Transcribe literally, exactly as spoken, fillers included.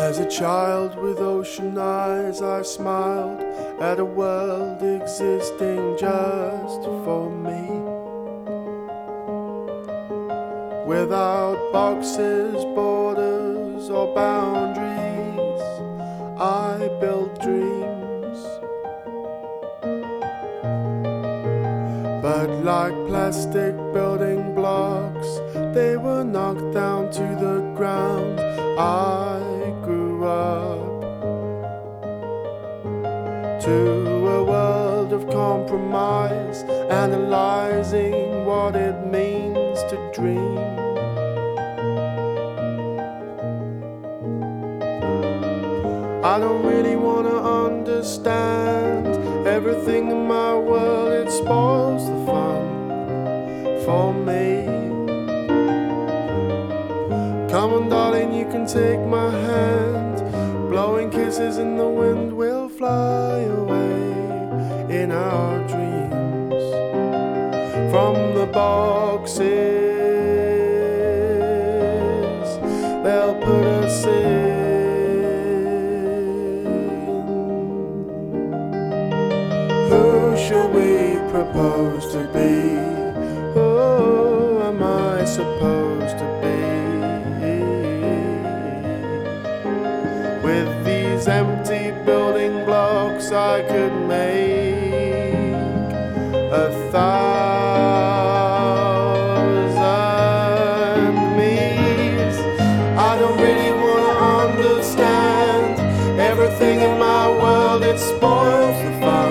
As a child with ocean eyes, I smiled at a world existing just for me. Without boxes, borders, or boundaries, I built dreams. But like plastic building blocks, they were knocked down to the ground. I grew up to a world of compromise, analyzing what it means to dream. I don't really wanna understand everything in my world. It spoils the fun for me. Come on, darling, you can take my hand. Blowing kisses in the wind, we'll fly away in our dreams from the boxes they'll put us in. Who shall we propose to be? Who am I supposed to be? With these empty building blocks, I could make a thousand me's. I don't really want to understand everything in my world. It spoils the fun